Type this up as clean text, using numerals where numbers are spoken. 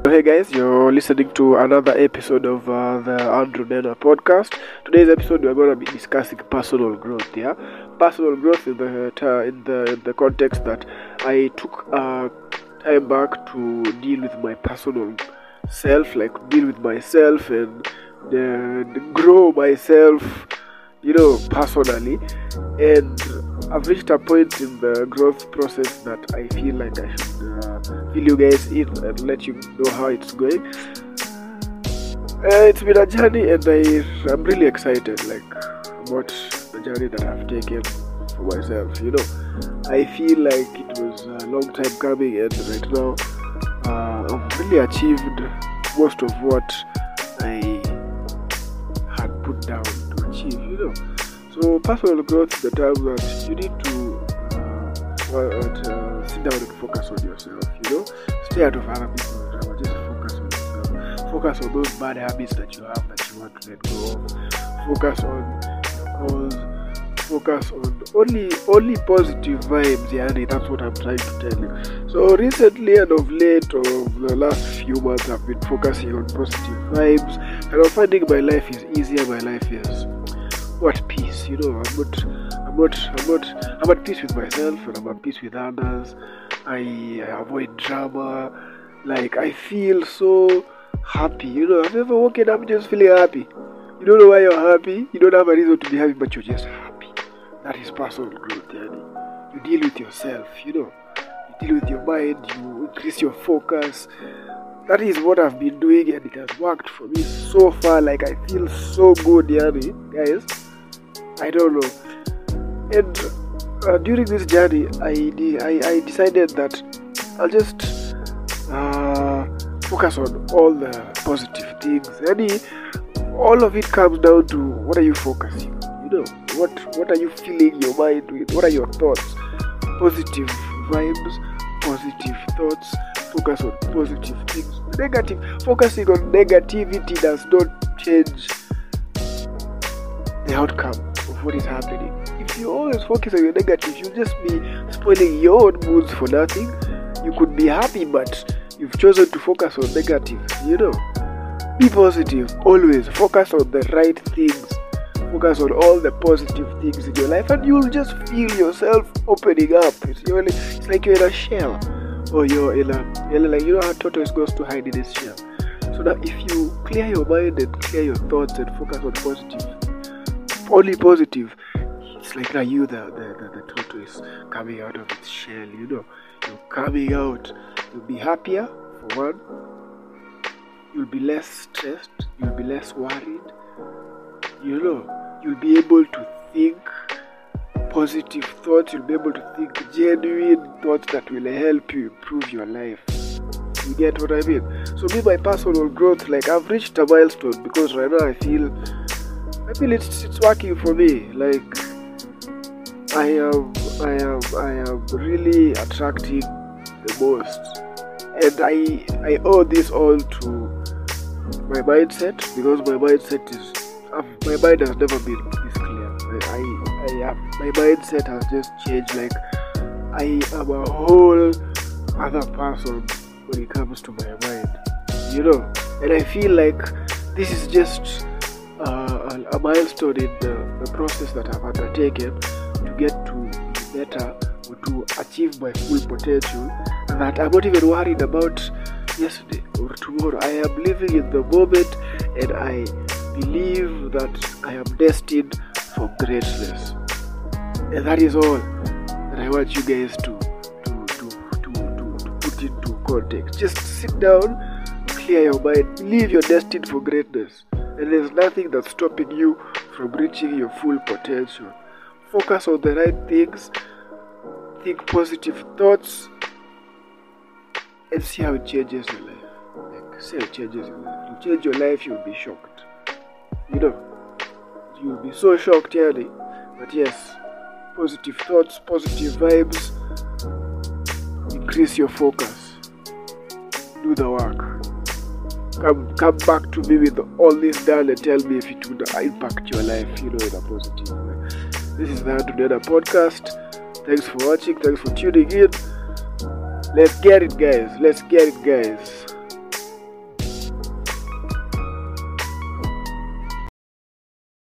Hey guys, you're listening to another episode of the Andrew Nena podcast. Today's episode we're going to be discussing personal growth. Yeah, personal growth in the context that I took time back to deal with my personal self, like deal with myself and grow myself, personally. And I've reached a point in the growth process that I feel like I should fill you guys in and let you know how it's going. It's been a journey, and I'm really excited, about the journey that I've taken for myself. I feel like it was a long time coming, and right now I've really achieved most of what I had put down to achieve. So personal growth is the time that you need to sit down and focus on yourself. Stay out of other people's drama. Just focus on yourself. Focus on those bad habits that you have that you want to let go of. Focus on your goals. Focus on only positive vibes. Yeah, that's what I'm trying to tell you. So recently and of late, of the last few months, I've been focusing on positive vibes, and I'm finding my life is easier. My life is at peace. I'm at peace with myself, and I'm at peace with others. I avoid drama. I feel so happy. Have you ever woken up just feeling happy? You don't know why you're happy. You don't have a reason to be happy, but you're just happy. That is personal growth. You deal with yourself. You deal with your mind. You increase your focus. That is what I've been doing, and it has worked for me so far. I feel so good, guys. I don't know. And during this journey, I decided that I'll just focus on all the positive things. All of it comes down to what are you focusing? What are you filling your mind with? What are your thoughts? Positive vibes, positive thoughts. Focus on positive things. Focusing on negativity does not change the outcome of what is happening. If you always focus on your negative, you'll just be spoiling your own moods for nothing. You could be happy, but you've chosen to focus on negative. Be positive. Always focus on the right things. Focus on all the positive things in your life, and you'll just feel yourself opening up. It's like you're in a shell. Or you're in a, how tortoise goes to hide in his shell. So that if you clear your mind and clear your thoughts and focus on positive, only positive, it's like you, the tortoise coming out of its shell. You're coming out. You'll be happier for one. You'll be less stressed. You'll be less worried. You'll be able to think positive thoughts. You'll be able to think genuine thoughts that will help you improve your life. You get what I mean? So my personal growth, I've reached a milestone, because right now I feel it's working for me. I am really attracting the most, and I owe this all to my mindset, because my mindset my mind has never been this clear. My mindset has just changed. I am a whole other person when it comes to my mind, and I feel like this is just a milestone in the process that I've undertaken to get to be better, or to achieve my full potential, and that I'm not even worried about yesterday or tomorrow. I am living in the moment, and I believe that I am destined for greatness, and that is all that I want you guys to put into context. Just sit down, clear your mind, believe you're destined for greatness, and there's nothing that's stopping you from reaching your full potential. Focus on the right things, think positive thoughts, and see how it changes your life. See how it changes your life. It'll change your life. You'll be shocked. You'll be so shocked, But yes, positive thoughts, positive vibes. Increase your focus. Do the work. Come back to me with all this done and tell me if it would impact your life, in a positive way. This is the Andrew Nena podcast. Thanks for watching. Thanks for tuning in. Let's get it, guys.